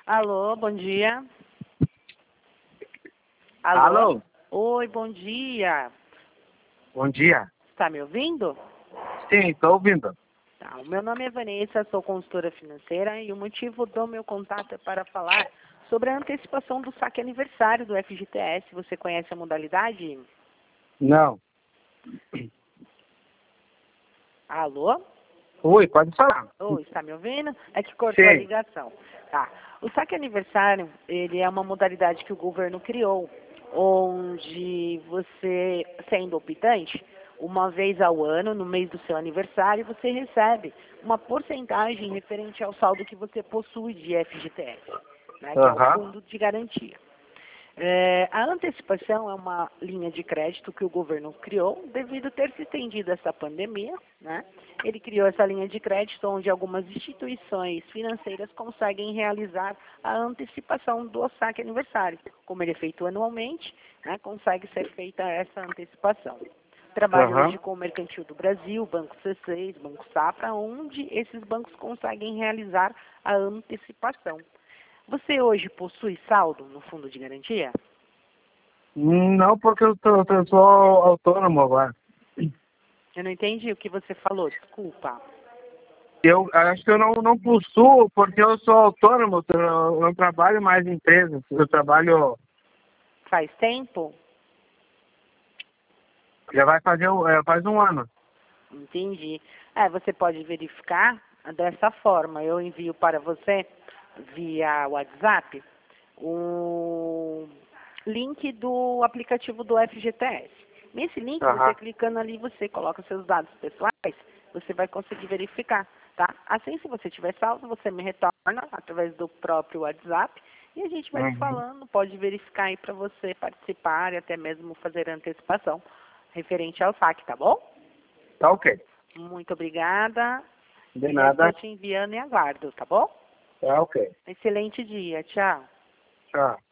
Alô, bom dia. Alô? Oi, bom dia. Bom dia. Está me ouvindo? Sim, estou ouvindo. Tá, o meu nome é Vanessa, sou consultora financeira e o motivo do meu contato é para falar sobre a antecipação do saque aniversário do FGTS. Você conhece a modalidade? Não. Alô? Oi, pode falar. Oi, está me ouvindo? É que cortou a Sim. ligação. Tá. O saque aniversário, ele é uma modalidade que o governo criou, onde você, sendo optante, uma vez ao ano, no mês do seu aniversário, você recebe uma porcentagem referente ao saldo que você possui de FGTS, né, que é o Aham. Fundo de Garantia. A antecipação é uma linha de crédito que o governo criou devido a ter se estendido essa pandemia, né? Ele criou essa linha de crédito onde algumas instituições financeiras conseguem realizar a antecipação do saque aniversário. Como ele é feito anualmente, né, consegue ser feita essa antecipação. Trabalho Aham. hoje com o Mercantil do Brasil, Banco C6, Banco Safra, onde esses bancos conseguem realizar a antecipação. Você hoje possui saldo no fundo de garantia? Não, porque eu sou autônomo agora. Eu não entendi o que você falou, desculpa. Eu acho que eu não possuo, porque eu sou autônomo, eu não trabalho mais em empresa. Eu trabalho, Faz tempo? já vai fazer faz um ano. Entendi. Você pode verificar dessa forma. Eu envio para você, via WhatsApp, o link do aplicativo do FGTS. Nesse link, você Aham. clicando ali, você coloca seus dados pessoais, você vai conseguir verificar, tá? Assim, se você tiver saldo, você me retorna através do próprio WhatsApp e a gente vai se Uhum. falando, pode verificar aí para você participar e até mesmo fazer a antecipação referente ao saque, tá bom? Tá ok. Muito obrigada. De Já estou nada. te enviando e aguardo, tá bom? Tá ok. Excelente dia. Tchau. Tchau.